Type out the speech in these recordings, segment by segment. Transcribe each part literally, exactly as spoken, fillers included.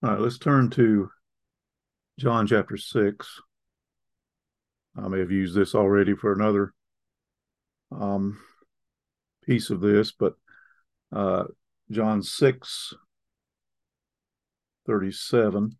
All right, let's turn to John chapter six. I may have used this already for another um, piece of this, but uh, John six thirty-seven.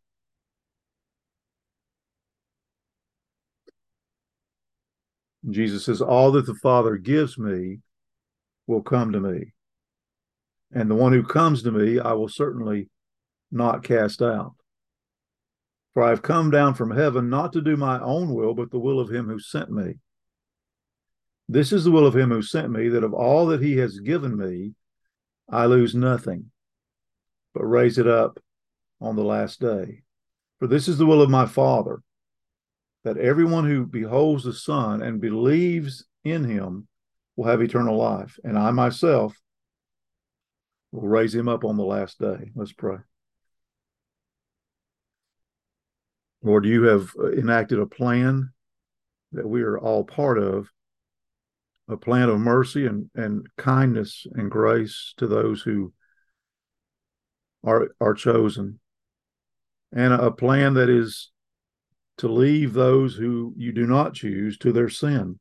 Jesus says, "All that the Father gives me will come to me, and the one who comes to me I will certainly not cast out. For I have come down from heaven not to do my own will, but the will of him who sent me. This is the will of him who sent me, that of all that he has given me, I lose nothing, but raise it up on the last day. For this is the will of my Father, that everyone who beholds the Son and believes in him will have eternal life, and I myself will raise him up on the last day." Let's pray. Lord, you have enacted a plan that we are all part of, a plan of mercy and, and kindness and grace to those who are, are chosen, and a plan that is to leave those who you do not choose to their sin.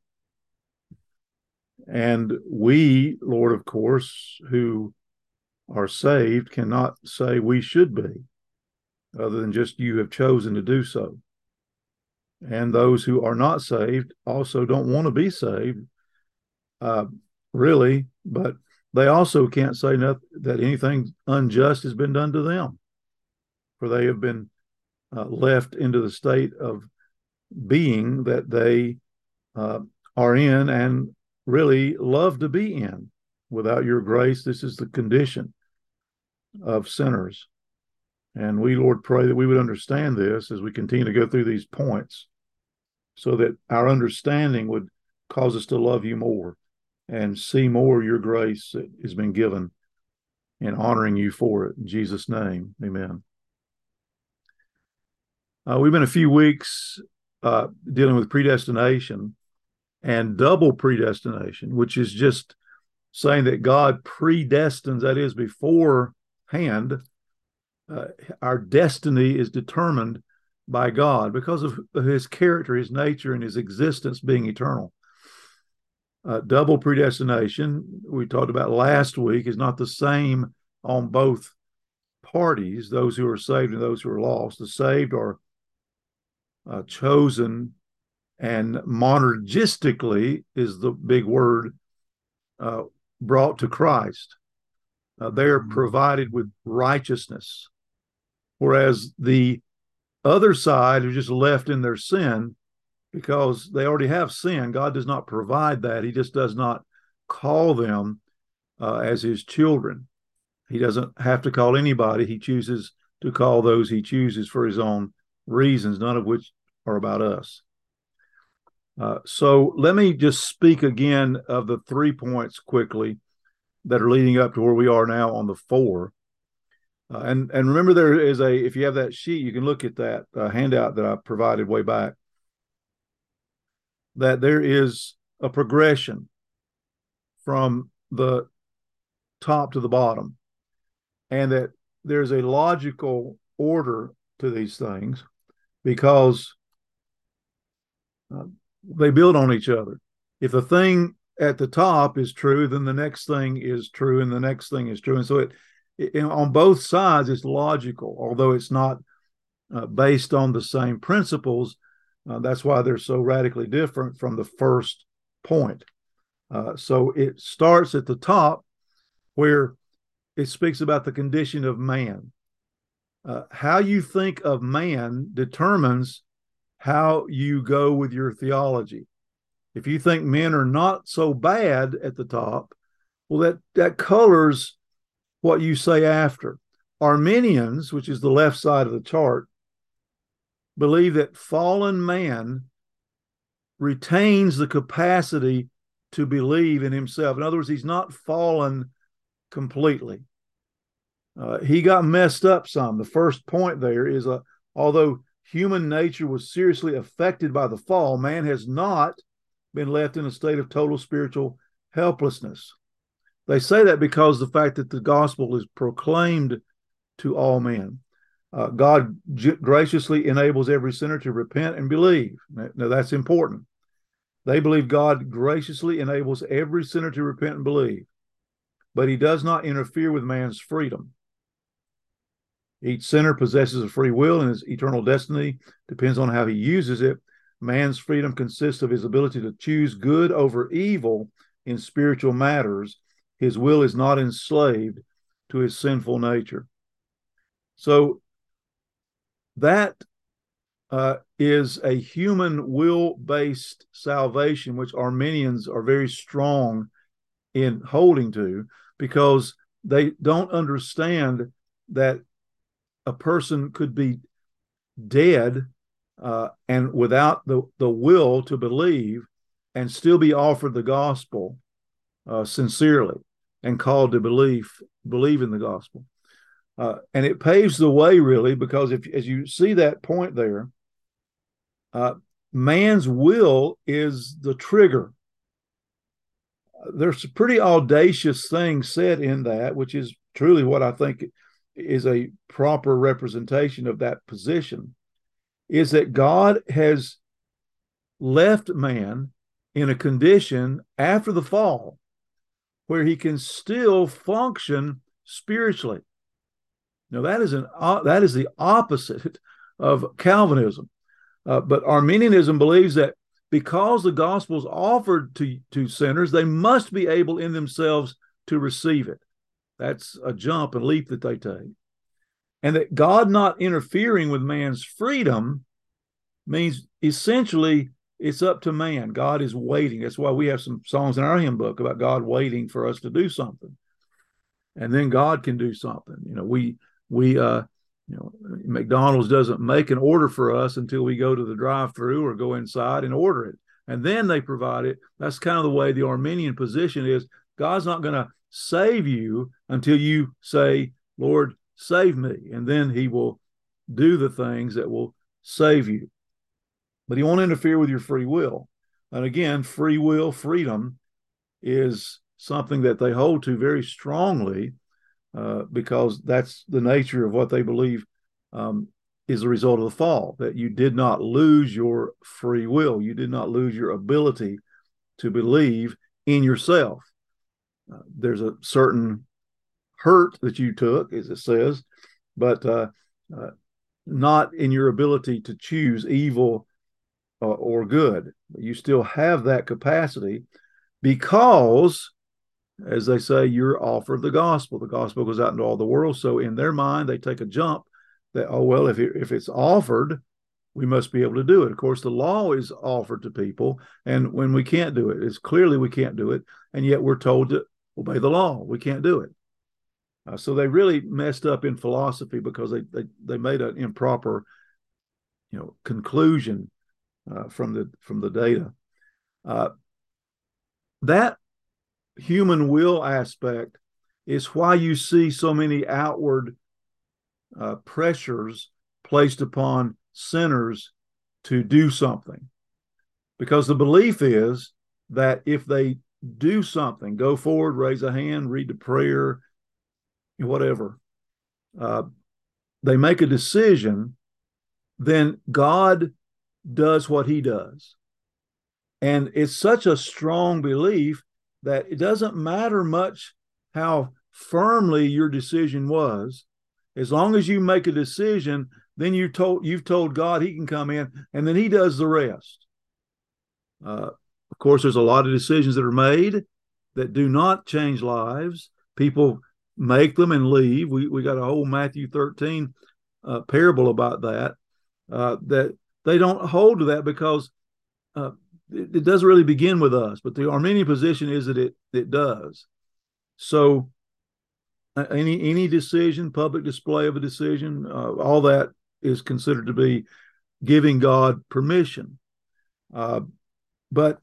And we, Lord, of course, who are saved, cannot say we should be, other than just you have chosen to do so. And those who are not saved also don't want to be saved, uh, really, but they also can't say not, that anything unjust has been done to them, for they have been uh, left into the state of being that they uh, are in and really love to be in. Without your grace, this is the condition of sinners. And we, Lord, pray that we would understand this as we continue to go through these points, so that our understanding would cause us to love you more and see more of your grace that has been given, and honoring you for it. In Jesus' name, amen. Uh, we've been a few weeks uh, dealing with predestination and double predestination, which is just saying that God predestines, that is, beforehand, uh, our destiny is determined by God because of his character, his nature, and his existence being eternal. Uh, double predestination, we talked about last week, is not the same on both parties, those who are saved and those who are lost. The saved are uh, chosen, and monergistically is the big word, uh, brought to Christ. Uh, they are provided with righteousness, whereas the other side are just left in their sin because they already have sin. God does not provide that. He just does not call them uh, as his children. He doesn't have to call anybody. He chooses to call those he chooses for his own reasons, none of which are about us. Uh, so let me just speak again of the three points quickly that are leading up to where we are now on the four. Uh, and, and remember, there is a, if you have that sheet, you can look at that uh, handout that I provided way back, that there is a progression from the top to the bottom, and that there's a logical order to these things because uh, they build on each other. If the thing at the top is true, then the next thing is true, and the next thing is true. And so it, it on both sides, it's logical, although it's not uh, based on the same principles. Uh, that's why they're so radically different from the first point. Uh, so it starts at the top where it speaks about the condition of man. Uh, how you think of man determines how you go with your theology. If you think men are not so bad at the top, well, that, that colors what you say after. Arminians, which is the left side of the chart, believe that fallen man retains the capacity to believe in himself. In other words, he's not fallen completely. Uh, he got messed up some. The first point there is, a, although human nature was seriously affected by the fall, man has not been left in a state of total spiritual helplessness. They say that because the fact that the gospel is proclaimed to all men. Uh, God g- graciously enables every sinner to repent and believe. Now, that's important. They believe God graciously enables every sinner to repent and believe, but he does not interfere with man's freedom. Each sinner possesses a free will, and his eternal destiny depends on how he uses it. Man's freedom consists of his ability to choose good over evil in spiritual matters. His will is not enslaved to his sinful nature. So that uh, is a human will-based salvation, which Arminians are very strong in holding to, because they don't understand that a person could be dead uh, and without the, the will to believe and still be offered the gospel uh, sincerely and called to believe believe in the gospel. Uh, and it paves the way, really, because if as you see that point there, uh, man's will is the trigger. There's pretty audacious things said in that, which is truly what I think is a proper representation of that position, is that God has left man in a condition after the fall where he can still function spiritually. Now, that is an uh, that is the opposite of Calvinism. Uh, but Arminianism believes that because the gospel is offered to, to sinners, they must be able in themselves to receive it. That's a jump and leap that they take. And that God not interfering with man's freedom means essentially it's up to man. God is waiting. That's why we have some songs in our hymn book about God waiting for us to do something. And then God can do something. You know, we, we, uh, you know, McDonald's doesn't make an order for us until we go to the drive-through or go inside and order it. And then they provide it. That's kind of the way the Arminian position is. God's not going to save you until you say, Lord, save me. And then he will do the things that will save you. But he won't interfere with your free will. And again, free will, freedom is something that they hold to very strongly uh, because that's the nature of what they believe um, is the result of the fall, that you did not lose your free will. You did not lose your ability to believe in yourself. Uh, there's a certain hurt that you took, as it says, but uh, uh, not in your ability to choose evil uh, or good. You still have that capacity because, as they say, you're offered the gospel. The gospel goes out into all the world. So in their mind, they take a jump that, oh, well, if, it, if it's offered, we must be able to do it. Of course, the law is offered to people, and when we can't do it, it's clearly we can't do it, and yet we're told to obey the law. We can't do it. Uh, so they really messed up in philosophy because they they, they made an improper, you know, conclusion uh, from the from the data. Uh, that human will aspect is why you see so many outward uh, pressures placed upon sinners to do something, because the belief is that if they do something, go forward, raise a hand, read the prayer, whatever, uh, they make a decision, then God does what he does. And it's such a strong belief that it doesn't matter much how firmly your decision was. As long as you make a decision, then you told, you've told God he can come in, and then he does the rest. Uh, of course, there's a lot of decisions that are made that do not change lives. People make them and leave. We we got a whole Matthew thirteen uh, parable about that, uh, that they don't hold to that because uh, it, it doesn't really begin with us. But the Arminian position is that it it does. So uh, any any decision, public display of a decision, uh, all that is considered to be giving God permission. Uh, but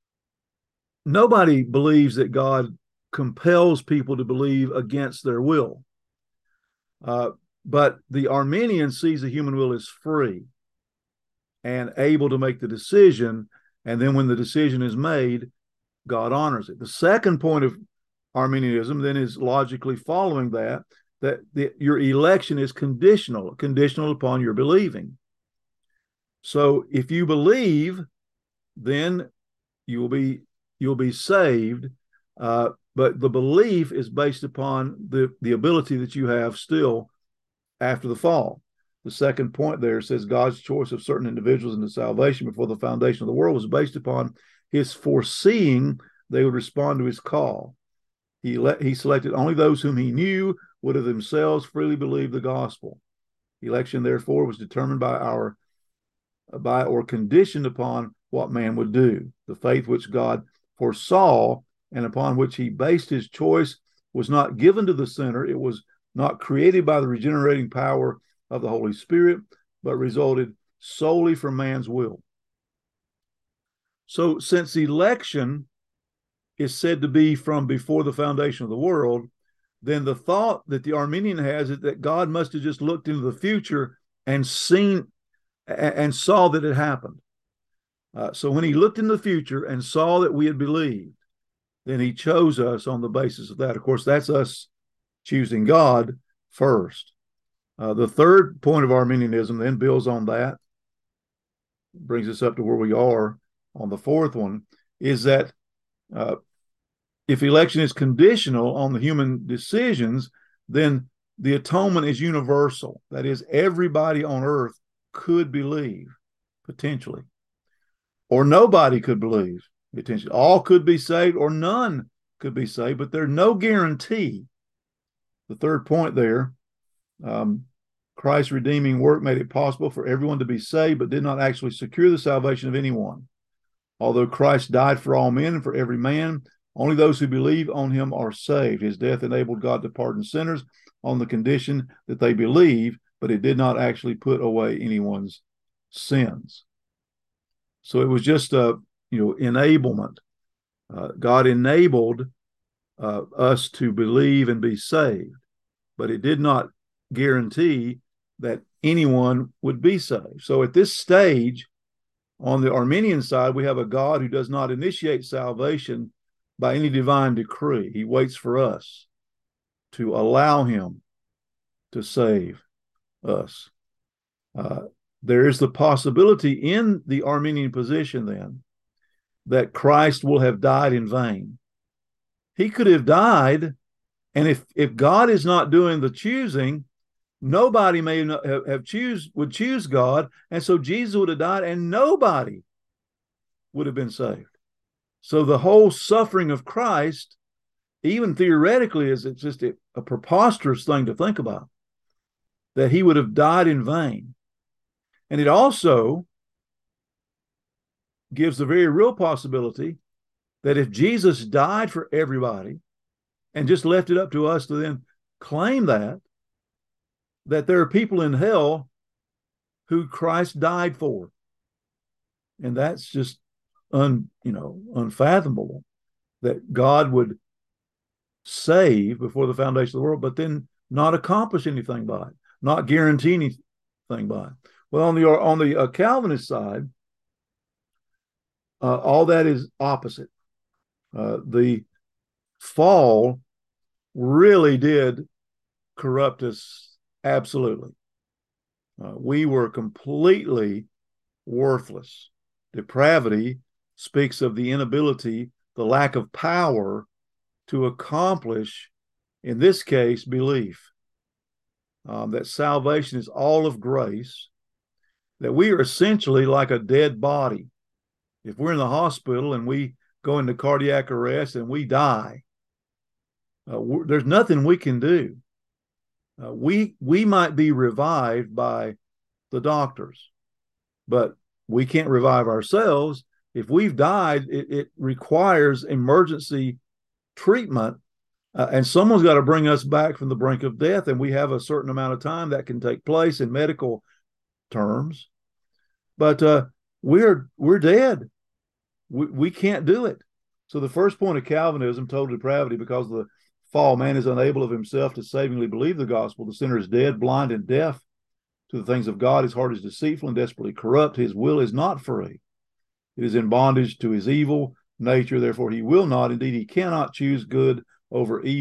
nobody believes that God compels people to believe against their will. Uh, but the Arminian sees the human will as free and able to make the decision. And then when the decision is made, God honors it. The second point of Arminianism then is logically following that, that the, your election is conditional, conditional upon your believing. So if you believe, then you will be you'll be saved. Uh, but the belief is based upon the, the ability that you have still after the fall. The second point there says God's choice of certain individuals into salvation before the foundation of the world was based upon his foreseeing they would respond to his call. He let, he selected only those whom he knew would of themselves freely believe the gospel. Election, therefore, was determined by our by or conditioned upon what man would do. The faith which God foresaw and upon which he based his choice was not given to the sinner. It was not created by the regenerating power of the Holy Spirit, but resulted solely from man's will. So since election is said to be from before the foundation of the world, then the thought that the Arminian has is that God must have just looked into the future and seen and saw that it happened. Uh, so when he looked in the future and saw that we had believed, then he chose us on the basis of that. Of course, that's us choosing God first. Uh, the third point of Arminianism then builds on that, brings us up to where we are on the fourth one, is that uh, if election is conditional on the human decisions, then the atonement is universal. That is, everybody on earth could believe, potentially. Or nobody could believe, potentially. All could be saved or none could be saved, but there's no guarantee. The third point there, um, Christ's redeeming work made it possible for everyone to be saved, but did not actually secure the salvation of anyone. Although Christ died for all men and for every man, only those who believe on him are saved. His death enabled God to pardon sinners on the condition that they believe, but it did not actually put away anyone's sins. So it was just a, you know, enablement. Uh, God enabled uh, us to believe and be saved, but it did not guarantee that anyone would be saved. So at this stage, on the Arminian side, we have a God who does not initiate salvation by any divine decree. He waits for us to allow him to save us. Uh, there is the possibility in the Arminian position then that Christ will have died in vain. He could have died, and if, if God is not doing the choosing, nobody may not have, have choose would choose God, and so Jesus would have died, and nobody would have been saved. So the whole suffering of Christ, even theoretically, is it's just a, a preposterous thing to think about, that he would have died in vain. And it also gives the very real possibility that if Jesus died for everybody and just left it up to us to then claim that, that there are people in hell who Christ died for. And that's just un, you know, unfathomable that God would save before the foundation of the world, but then not accomplish anything by it, not guarantee anything by it. Well, on the on the uh, Calvinist side, uh, all that is opposite. Uh, the fall really did corrupt us absolutely. Uh, we were completely worthless. Depravity speaks of the inability, the lack of power to accomplish, in this case, belief. Um, that salvation is all of grace, that we are essentially like a dead body. If we're in the hospital and we go into cardiac arrest and we die, uh, there's nothing we can do. Uh, we we might be revived by the doctors, but we can't revive ourselves. If we've died, it, it requires emergency treatment, uh, and someone's got to bring us back from the brink of death, and we have a certain amount of time that can take place in medical terms. But uh, we're we're dead. We, we can't do it. So the first point of Calvinism, total depravity, because of the fall, man is unable of himself to savingly believe the gospel. The sinner is dead, blind, and deaf to the things of God. His heart is deceitful and desperately corrupt. His will is not free. It is in bondage to his evil nature. Therefore, he will not, indeed, he cannot choose good over evil.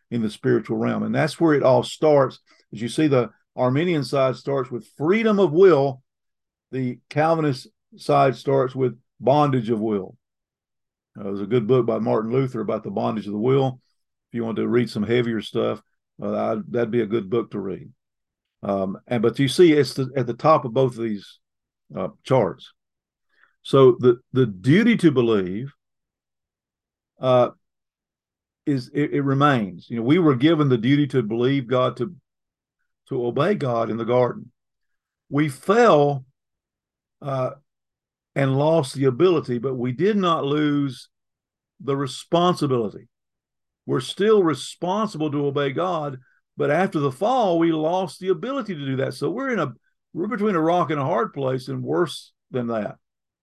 in the spiritual realm. And that's where it all starts. As you see, the Arminian side starts with freedom of will. The Calvinist side starts with bondage of will. Uh, there's a good book by Martin Luther about the bondage of the will. If you want to read some heavier stuff, uh, I, that'd be a good book to read. Um, and but you see, it's the, at the top of both of these uh, charts. So the the duty to believe uh, is it, it remains. You know, we were given the duty to believe God, to to obey God in the garden. We fell uh, and lost the ability, but we did not lose the responsibility. We're still responsible to obey God, but after the fall, we lost the ability to do that. So we're in a we're between a rock and a hard place, and worse than that.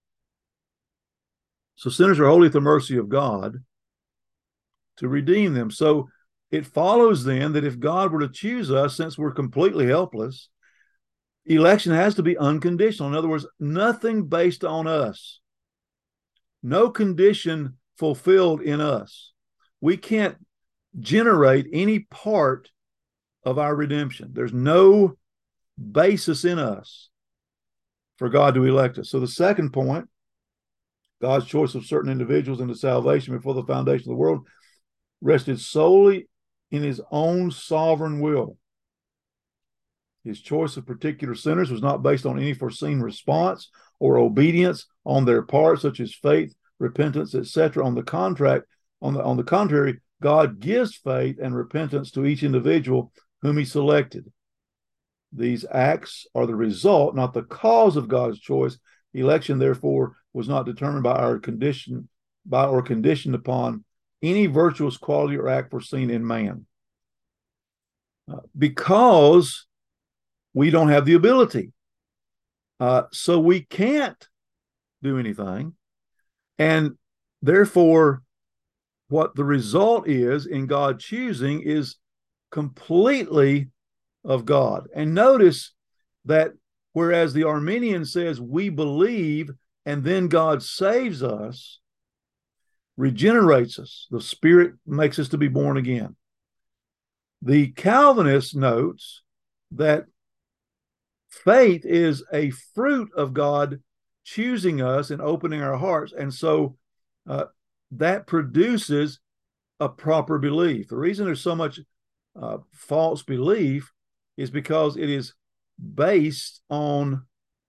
So sinners are wholly at the mercy of God to redeem them. So it follows then that if God were to choose us, since we're completely helpless, election has to be unconditional. In other words, nothing based on us, no condition fulfilled in us. We can't generate any part of our redemption. There's no basis in us for God to elect us. So the second point, God's choice of certain individuals into salvation before the foundation of the world, rested solely in his own sovereign will. His choice of particular sinners was not based on any foreseen response or obedience on their part, such as faith, repentance, et cetera. On the contract, on the on the contrary, God gives faith and repentance to each individual whom he selected. These acts are the result, not the cause of God's choice. Election, therefore, was not determined by our condition, by or conditioned upon any virtuous quality or act foreseen in man. Uh, because we don't have the ability. Uh, so we can't do anything. And therefore, what the result is in God choosing is completely of God. And notice that whereas the Arminian says we believe and then God saves us, regenerates us, the Spirit makes us to be born again. The Calvinist notes that faith is a fruit of God choosing us and opening our hearts. And so uh, that produces a proper belief. The reason there's so much uh, false belief is because it is based on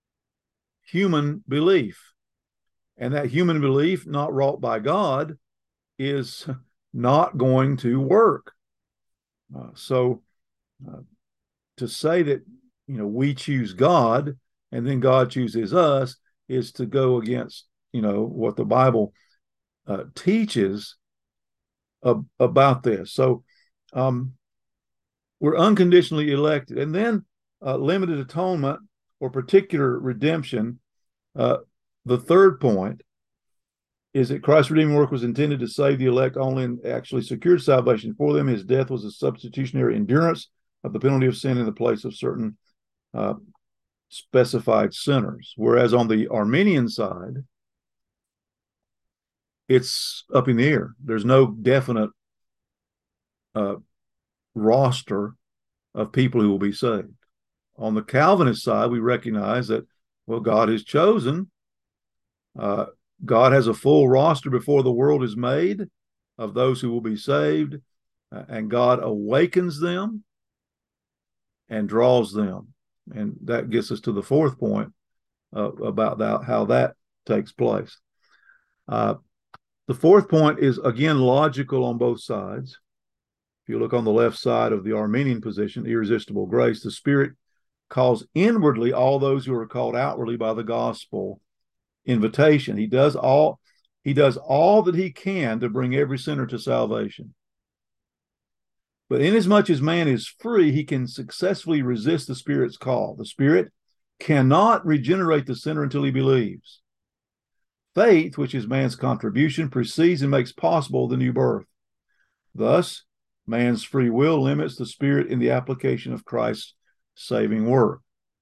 human belief. And that human belief, not wrought by God, is not going to work. Uh, so uh, to say that, you know, we choose God and then God chooses us is to go against, you know, what the Bible uh, teaches ab- about this. So um, we're unconditionally elected. And then uh, limited atonement or particular redemption. Uh, the third point is that Christ's redeeming work was intended to save the elect only and actually secured salvation for them. His death was a substitutionary endurance of the penalty of sin in the place of certain uh, specified sinners. Whereas on the Arminian side, it's up in the air. There's no definite uh, roster of people who will be saved. On the Calvinist side, we recognize that, well, God has chosen. Uh, God has a full roster before the world is made of those who will be saved, uh, and God awakens them and draws them. And that gets us to the fourth point uh, about that, how that takes place. Uh, the fourth point is, again, logical on both sides. If you look on the left side of the Arminian position, irresistible grace, the Spirit calls inwardly all those who are called outwardly by the gospel invitation. He does all he does all that he can to bring every sinner to salvation. But inasmuch as man is free, he can successfully resist the Spirit's call. The Spirit cannot regenerate the sinner until he believes. Faith, which is man's contribution, precedes and makes possible the new birth. Thus, man's free will limits the Spirit in the application of Christ's saving work.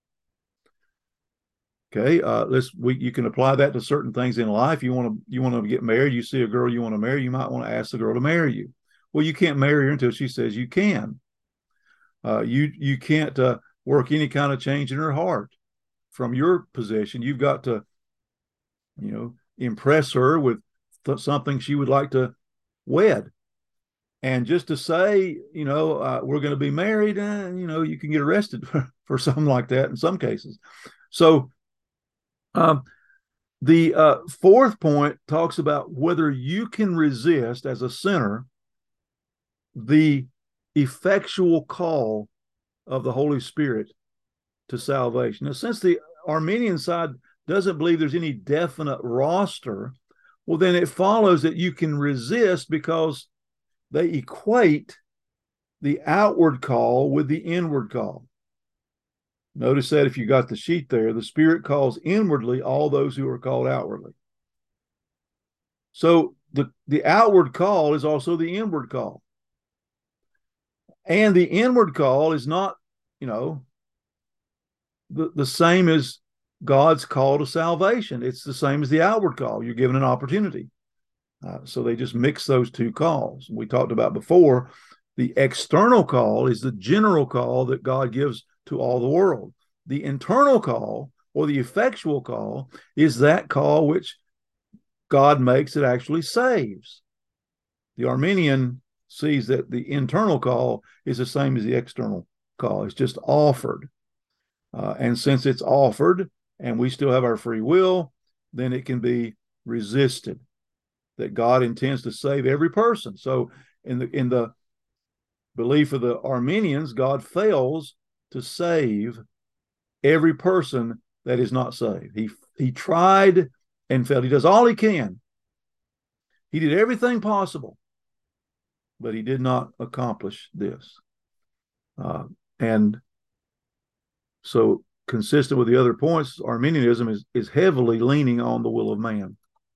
Okay, uh, let's we you can apply that to certain things in life. You want to you want to get married. You see a girl you want to marry. You might want to ask the girl to marry you. Well, you can't marry her until she says you can. Uh, you you can't uh, work any kind of change in her heart from your position. You've got to, you know, impress her with th- something she would like to wed. And just to say, you know, uh, we're going to be married, and, you know, you can get arrested for, for something like that in some cases. So um, the uh, fourth point talks about whether you can resist as a sinner the effectual call of the Holy Spirit to salvation. Now, since the Arminian side doesn't believe there's any definite roster, well, then it follows that you can resist because they equate the outward call with the inward call. Notice that if you got the sheet there, the Spirit calls inwardly all those who are called outwardly. So the, the outward call is also the inward call. And the inward call is not, you know, the, the same as God's call to salvation. It's the same as the outward call. You're given an opportunity. Uh, so they just mix those two calls. We talked about before, the external call is the general call that God gives to all the world. The internal call, or the effectual call, is that call which God makes that actually saves. The Arminian sees that the internal call is the same as the external call. It's just offered. Uh, and since it's offered and we still have our free will, then it can be resisted. That God intends to save every person. So in the in the belief of the Arminians, God fails to save every person that is not saved. He he tried and failed. He does all he can. He did everything possible, but he did not accomplish this. Uh, and so, consistent with the other points, Arminianism is, is heavily leaning on the will of man.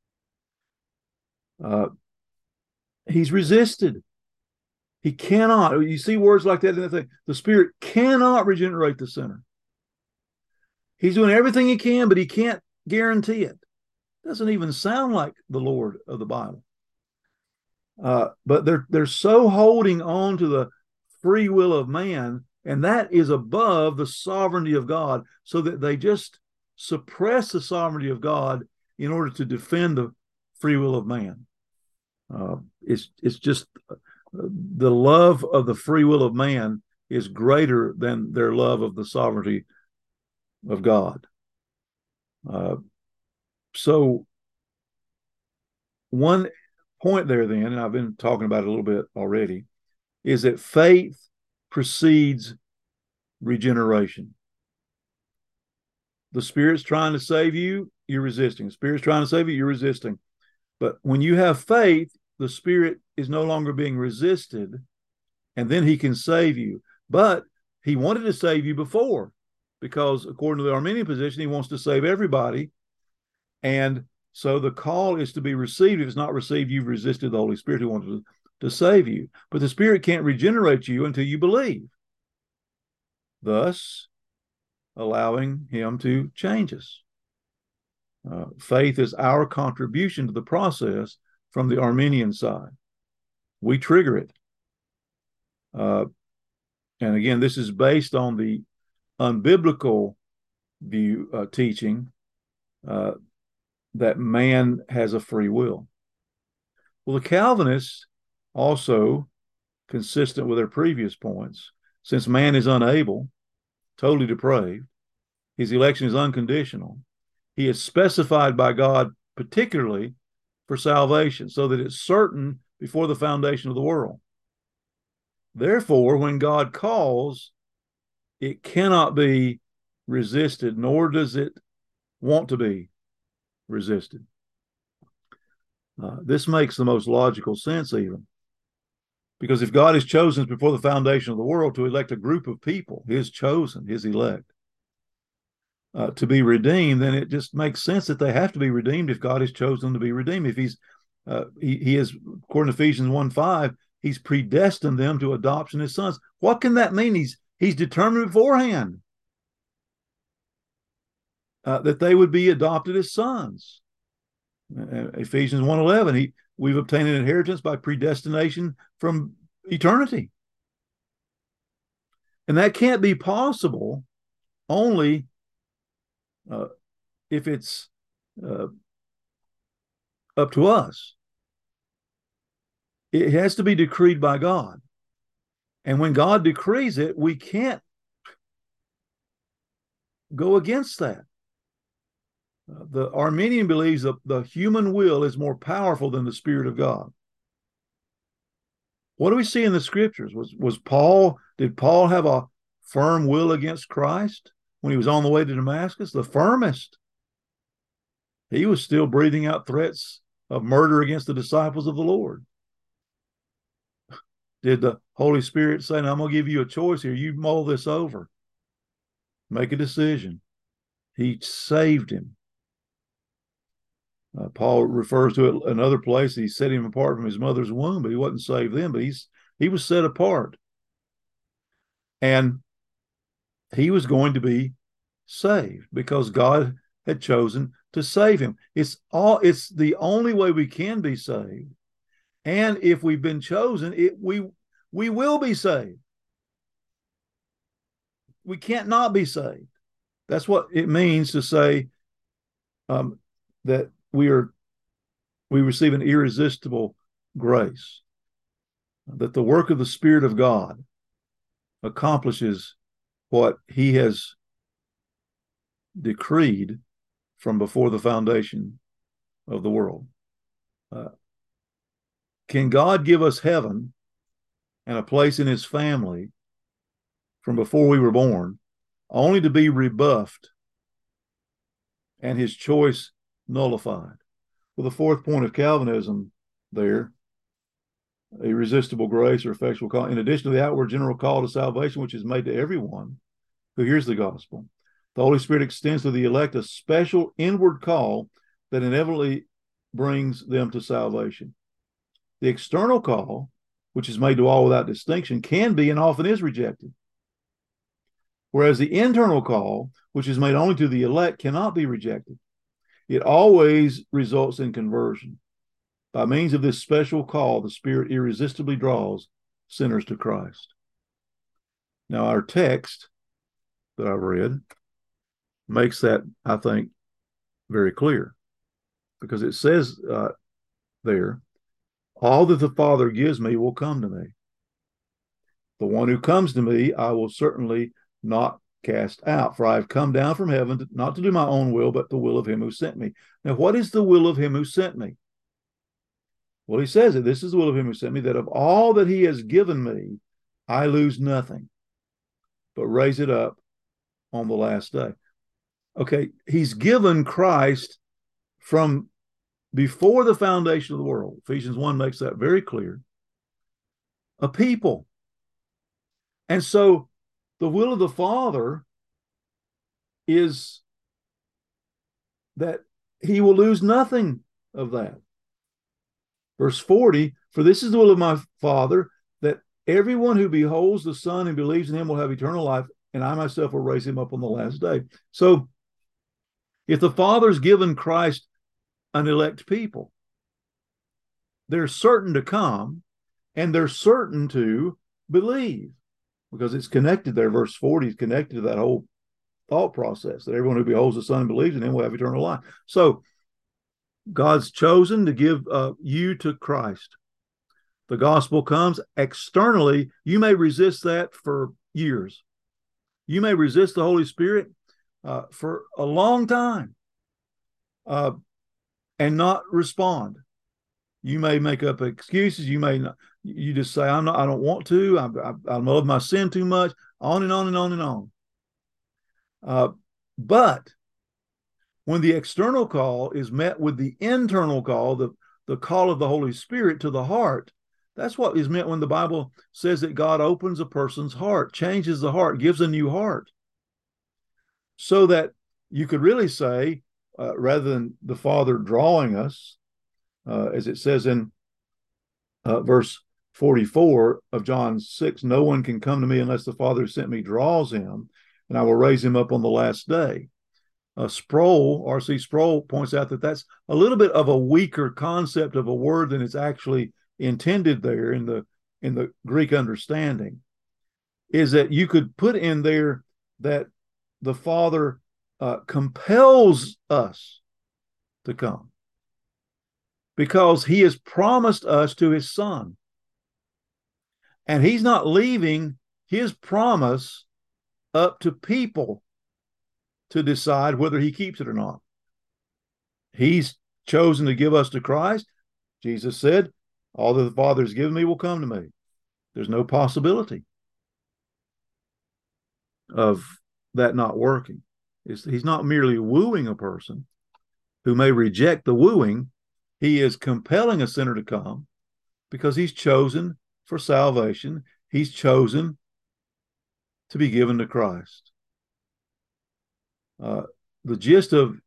Uh, he's resisted. He cannot. You see words like that in the thing. The Spirit cannot regenerate the sinner. He's doing everything he can, but he can't guarantee it. Doesn't even sound like the Lord of the Bible. Uh, but they're they're so holding on to the free will of man, and that is above the sovereignty of God, so that they just suppress the sovereignty of God in order to defend the free will of man. Uh, it's it's just uh, the love of the free will of man is greater than their love of the sovereignty of God. Uh, so one point there then, and I've been talking about it a little bit already, is that faith precedes regeneration. The Spirit's trying to save you, you're resisting. The Spirit's trying to save you, you're resisting. But when you have faith, the Spirit is no longer being resisted, and then he can save you. But he wanted to save you before, because according to the Arminian position, he wants to save everybody. And so the call is to be received. If it's not received, you've resisted the Holy Spirit who wanted to, to save you. But the Spirit can't regenerate you until you believe, thus allowing him to change us. Uh, faith is our contribution to the process from the Arminian side. We trigger it. Uh, and again, this is based on the unbiblical view uh, teaching uh, that man has a free will. Well, the Calvinists also, consistent with their previous points, since man is unable, totally depraved, his election is unconditional, he is specified by God particularly for salvation, so that it's certain before the foundation of the world. Therefore, when God calls, it cannot be resisted, nor does it want to be resisted. Uh, this makes the most logical sense, even. Because if God has chosen before the foundation of the world to elect a group of people, his chosen, his elect, uh, to be redeemed, then it just makes sense that they have to be redeemed if God has chosen to be redeemed. If he's, uh, he, he is, according to Ephesians one five, he's predestined them to adoption as sons. What can that mean? He's, he's determined beforehand uh, that they would be adopted as sons. Uh, Ephesians one eleven, he, we've obtained an inheritance by predestination from eternity. And that can't be possible only uh, if it's uh, up to us. It has to be decreed by God. And when God decrees it, we can't go against that. Uh, the Arminian believes that the human will is more powerful than the Spirit of God. What do we see in the scriptures? Was, was Paul, did Paul have a firm will against Christ when he was on the way to Damascus? The firmest. He was still breathing out threats of murder against the disciples of the Lord. Did the Holy Spirit say, I'm going to give you a choice here. You mull this over. Make a decision. He saved him. Uh, Paul refers to it another place. He set him apart from his mother's womb, but he wasn't saved then, but he's he was set apart. And he was going to be saved because God had chosen to save him. It's all it's the only way we can be saved. And if we've been chosen, it we we will be saved. We can't not be saved. That's what it means to say um, that we are we receive an irresistible grace, that the work of the Spirit of God accomplishes what he has decreed from before the foundation of the world. Uh, can God give us heaven and a place in his family from before we were born, only to be rebuffed and his choice nullified? Well, the fourth point of Calvinism there, irresistible grace or effectual call, in addition to the outward general call to salvation, which is made to everyone who hears the gospel, the Holy Spirit extends to the elect a special inward call that inevitably brings them to salvation. The external call, which is made to all without distinction, can be and often is rejected. Whereas the internal call, which is made only to the elect, cannot be rejected. It always results in conversion. By means of this special call, the Spirit irresistibly draws sinners to Christ. Now, our text that I've read makes that, I think, very clear, because it says uh, there, all that the Father gives me will come to me. The one who comes to me, I will certainly not cast out, for I have come down from heaven to, not to do my own will, but the will of him who sent me. Now, what is the will of him who sent me? Well, he says it, this is the will of him who sent me, that of all that he has given me, I lose nothing, but raise it up on the last day. Okay, he's given Christ from before the foundation of the world. Ephesians one makes that very clear. A people. And so the will of the Father is that he will lose nothing of that. Verse forty, for this is the will of my Father, that everyone who beholds the Son and believes in him will have eternal life, and I myself will raise him up on the last day. So if the Father's given Christ an elect people, they're certain to come, and they're certain to believe, because it's connected there. Verse forty is connected to that whole thought process, that everyone who beholds the Son and believes in him will have eternal life. So God's chosen to give uh, you to Christ. The gospel comes externally. You may resist that for years. You may resist the Holy Spirit uh, for a long time uh, and not respond. You may make up excuses. You may not. You just say, "I'm not. I don't want to. I, I, I love my sin too much." On and on and on and on. Uh, but when the external call is met with the internal call, the, the call of the Holy Spirit to the heart, that's what is meant when the Bible says that God opens a person's heart, changes the heart, gives a new heart. So that you could really say, uh, rather than the Father drawing us, uh, as it says in uh, verse forty-four of John six, no one can come to me unless the Father who sent me draws him, and I will raise him up on the last day. uh, Sproul, R C Sproul, points out that that's a little bit of a weaker concept of a word than it's actually intended there in the in the Greek understanding. Is that you could put in there that the Father uh, compels us to come because he has promised us to his Son. And he's not leaving his promise up to people to decide whether he keeps it or not. He's chosen to give us to Christ. Jesus said, all that the Father has given me will come to me. There's no possibility of that not working. It's, he's not merely wooing a person who may reject the wooing. He is compelling a sinner to come because he's chosen for salvation. He's chosen to be given to Christ. Uh, the gist of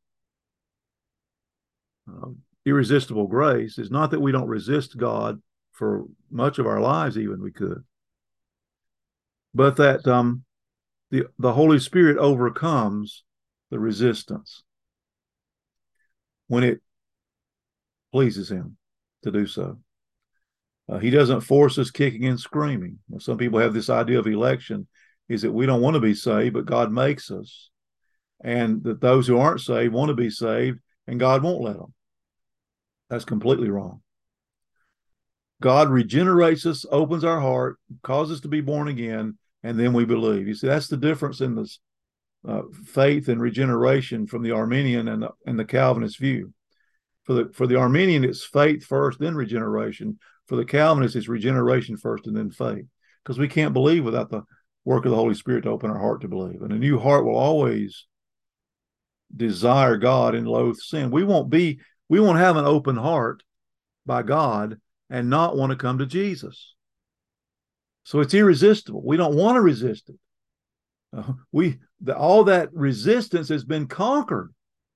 uh, irresistible grace is not that we don't resist God for much of our lives, even we could, but that um, the, the Holy Spirit overcomes the resistance when it pleases him to do so. Uh, he doesn't force us kicking and screaming. You know, some people have this idea of election is that we don't want to be saved, but God makes us. And that those who aren't saved want to be saved, and God won't let them. That's completely wrong. God regenerates us, opens our heart, causes us to be born again, and then we believe. You see, that's the difference in this uh, faith and regeneration from the Arminian and the, and the Calvinist view. For the for the Arminian, it's faith first, then regeneration. For the Calvinists, it's regeneration first and then faith. Because we can't believe without the work of the Holy Spirit to open our heart to believe. And a new heart will always desire God and loathe sin. We won't be, we won't have an open heart by God and not want to come to Jesus. So it's irresistible. We don't want to resist it. Uh, we the, all that resistance has been conquered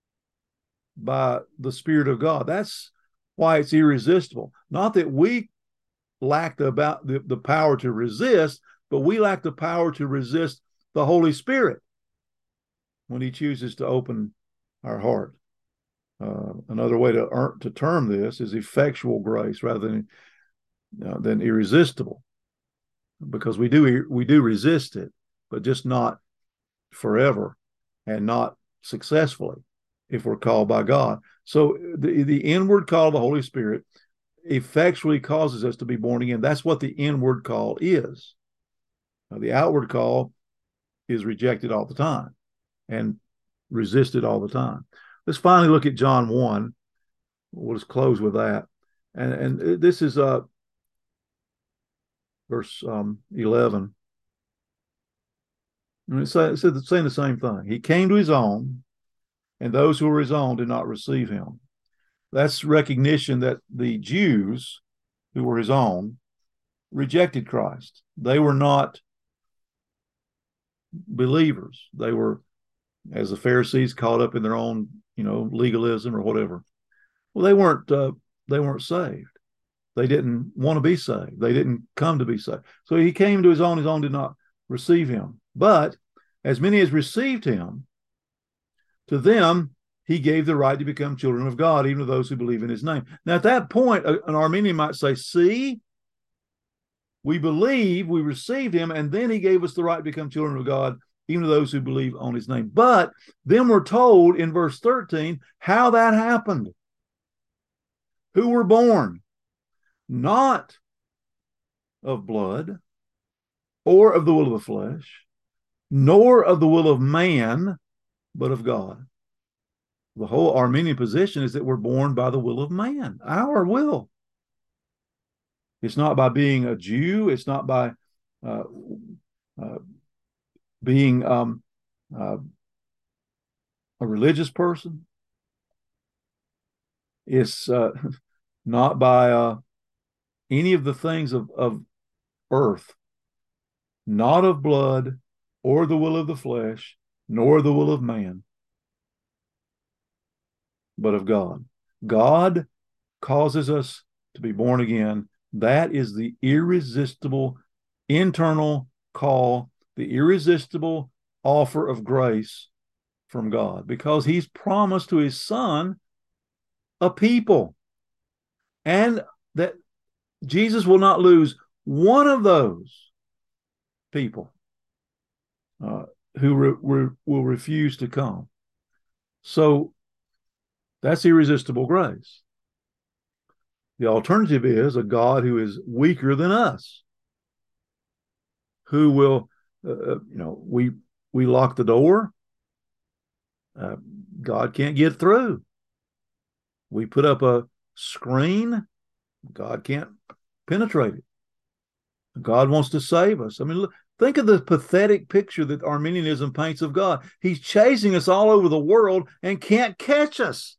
by the Spirit of God. That's why it's irresistible. Not that we lack the, about the, the power to resist, but we lack the power to resist the Holy Spirit when he chooses to open our heart. Uh, another way to earn, to term this is effectual grace rather than uh, than irresistible, because we do we do resist it, but just not forever and not successfully if we're called by God. So the, the inward call of the Holy Spirit effectually causes us to be born again. That's what the inward call is. Now, the outward call is rejected all the time and resisted all the time. Let's finally look at John one. We'll just close with that. And, and this is uh, verse um, eleven. And it said, it's saying the same thing. He came to his own, and those who were his own did not receive him. That's recognition that the Jews who were his own rejected Christ. They were not believers. They were, as the Pharisees, caught up in their own, you know, legalism or whatever. Well, they weren't. Uh, they weren't saved. They didn't want to be saved. They didn't come to be saved. So he came to his own. His own did not receive him. But as many as received him, to them he gave the right to become children of God, even to those who believe in his name. Now, at that point, an Arminian might say, see, we believe, we received him, and then he gave us the right to become children of God, even to those who believe on his name. But then we're told in verse thirteen how that happened. Who were born not of blood or of the will of the flesh, nor of the will of man, but of God. The whole Arminian position is that we're born by the will of man, our will. It's not by being a Jew. It's not by uh, uh, being um, uh, a religious person. It's uh, not by uh, any of the things of, of earth, not of blood or the will of the flesh, nor the will of man, but of God. God causes us to be born again. That is the irresistible internal call, the irresistible offer of grace from God, because he's promised to his son a people, and that Jesus will not lose one of those people uh, who re- re- will refuse to come. So that's irresistible grace. The alternative is a God who is weaker than us, who will, uh, you know, we we lock the door, uh, God can't get through. We put up a screen, God can't penetrate it. God wants to save us. I mean, look, think of the pathetic picture that Arminianism paints of God. He's chasing us all over the world and can't catch us.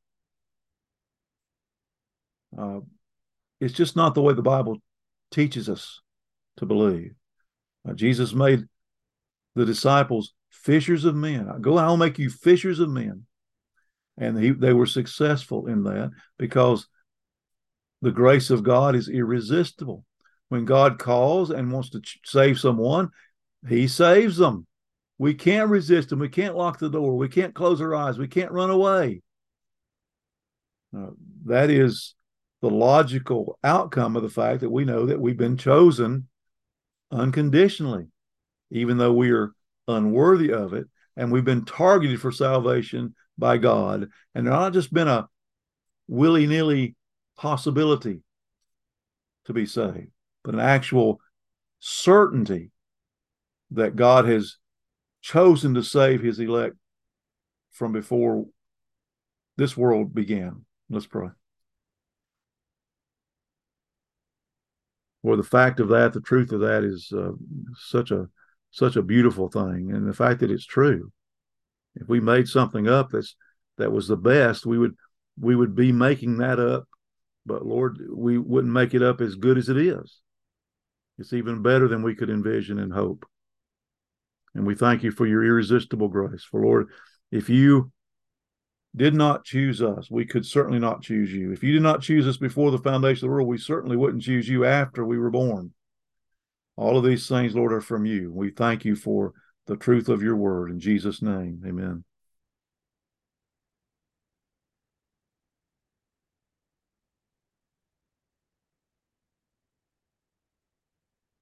Uh, it's just not the way the Bible teaches us to believe. Uh, Jesus made the disciples fishers of men. Go, I'll make you fishers of men. And he, they were successful in that because the grace of God is irresistible. When God calls and wants to ch- save someone, he saves them. We can't resist him. We can't lock the door. We can't close our eyes. We can't run away. Uh, that is the logical outcome of the fact that we know that we've been chosen unconditionally, even though we are unworthy of it, and we've been targeted for salvation by God. And there's not just been a willy-nilly possibility to be saved, but an actual certainty that God has chosen to save his elect from before this world began. Let's pray. Well, the fact of that, the truth of that is uh, such a such a beautiful thing, and the fact that it's true. If we made something up that's that was the best, we would we would be making that up. But Lord, we wouldn't make it up as good as it is. It's even better than we could envision and hope. And we thank you for your irresistible grace. For Lord, if you did not choose us, we could certainly not choose you. If you did not choose us before the foundation of the world, we certainly wouldn't choose you after we were born. All of these things, Lord, are from you. We thank you for the truth of your word. In Jesus' name, amen.